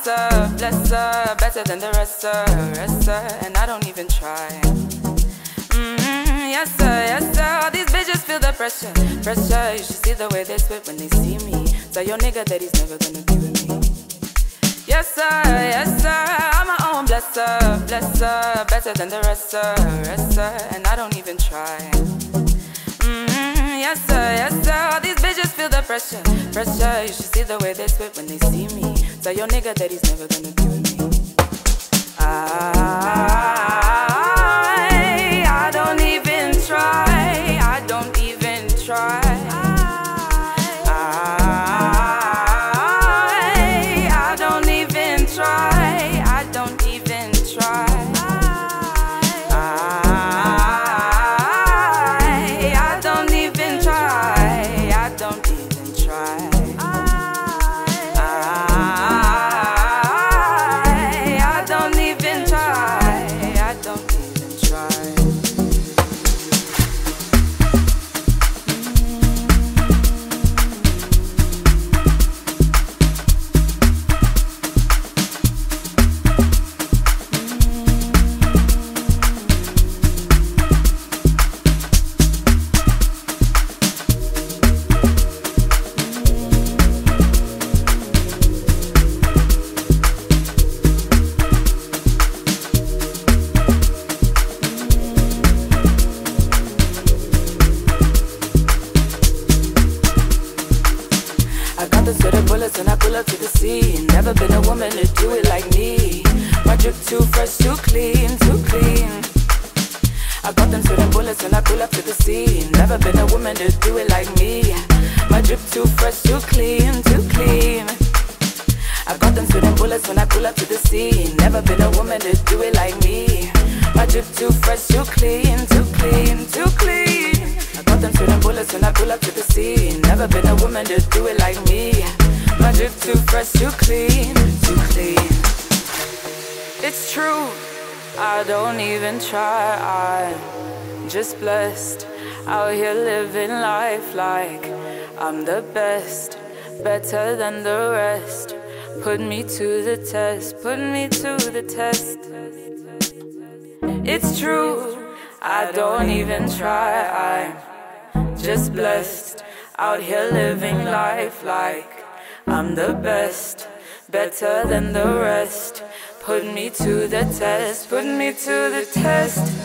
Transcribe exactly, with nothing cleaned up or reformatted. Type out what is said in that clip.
blesser, blesser, better than the rest, sir, rest, sir, and I don't even try. Mm-hmm, yes, sir, yes, sir. All these bitches feel the pressure, pressure. You should see the way they spit when they see me. Tell your nigga that he's never gonna be with me. Yes, sir, yes, sir. I'm my own blesser, blesser, better than the rest, sir, rest, sir, and I don't even try. Mm-hmm, yes, sir, yes, sir. All these bitches feel the pressure, pressure. You should see the way they spit when they see me. Tell your nigga that he's never gonna be with me. I, I don't even try. I don't even try. I, I don't even try. I don't even try. I, I don't even try. I don't even try. Bullets when I pull up to the scene. Never been a woman to do it like me. My drip too fresh, too clean, too clean. I got them sweating bullets when I pull up to the scene. Never been a woman to do it like me. My drip too fresh, too clean, too clean. I got them sweating bullets when I pull up to the scene. Never been a woman to do it like me. My drip too fresh, too clean, too clean, too clean. I got them sweating bullets when I pull up to the scene. Never been a woman to do it like me. My drip too fresh, too clean, too clean. It's true, I don't even try. I'm just blessed, out here living life like I'm the best, better than the rest. Put me to the test, put me to the test. It's true, I don't even try. I'm just blessed, out here living life like I'm the best, better than the rest. Put me to the test, put me to the test.